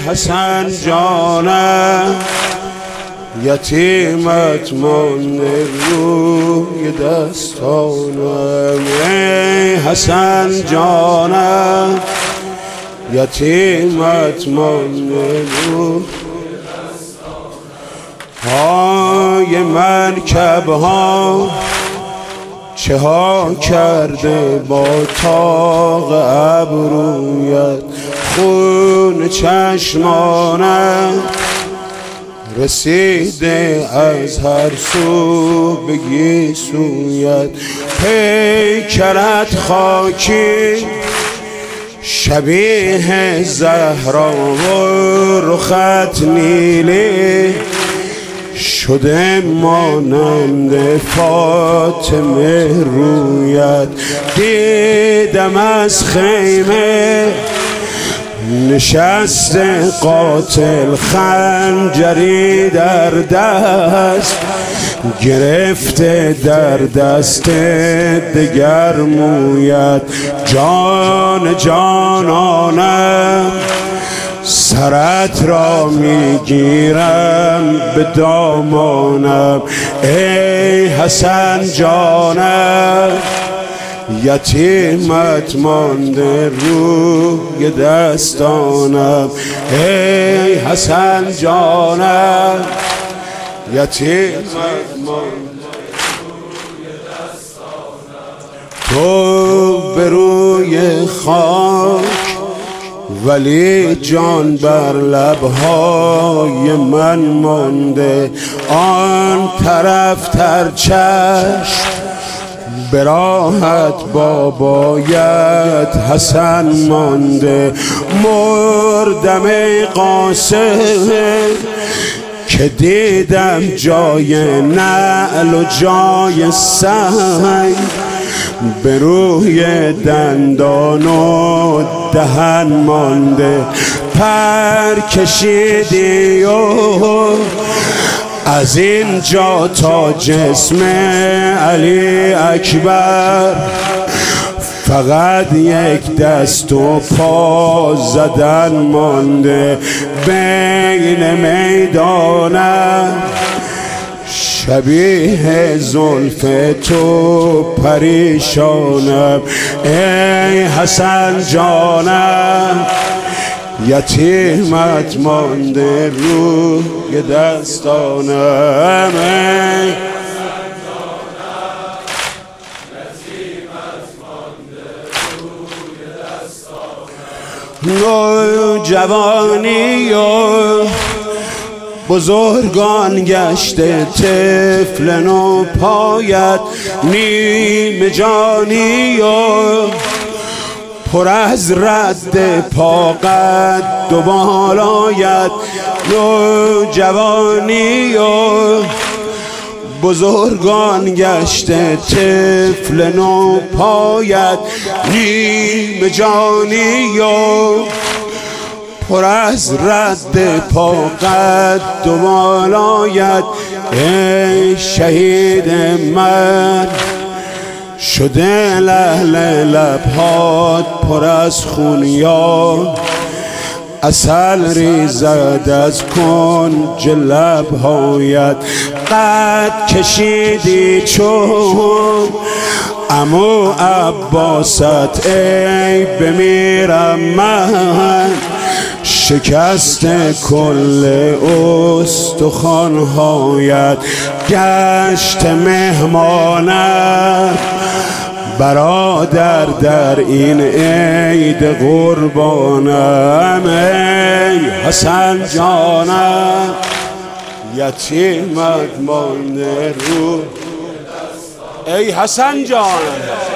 حسن جانم یتیمت مانده روی دستانم. ای حسن جانم یتیمت مانده روی پای مرکب ها چه ها کرده با طاق ابرویت، خون چشمانم رسیده از هر سو به گیسویت. پیکرت خاکی شبیه زهرا و رخت نیلی شده مانند فاطمه رویت. دیدم از خیمه نشست قاتل خنجری در دست گرفته در دست دگر مویت. جان جانانم سرت را میگیرم به دامانم. ای حسن جانم یتیمت مانده روی دستانم. ای حسن جانم یتیمت مانده روی دستانم. تو به روی خاک ولی جان بر لبهای من مانده. آن طرف تر چشم به راحت بابایت حسن مانده. مردم ای قاسم که دیدم جای نعل و جای سنگ به روی دندان و دهن مانده. پر کشیدی و از اینجا تا جسم علی اکبر فقط یک دست و پا زدن مانده. بین میدانم شبیه زلف تو پریشانم. ای حسن جانم یتیمت مانده روی دستانم. ای نوجوانی و بزرگان گشته طفل نو پایت، نیمه جانی و پر از رد پا قد و بالایت. نوجوانی و بزرگان گشته طفل نو پایت، نیمه جانی و پر از رد پا قد و بالایت. ای شهید من شده لعل لبهات پر از خونیا، عسل ریزد از کنج لبهایت. قد کشیدی چون عمو عباست، ای بمیرم من شکست کل استخوانهایت. گشت مهمانم برادر در این عید قربانم. ای حسن جانم یتیمت مانده رو. ای حسن جانم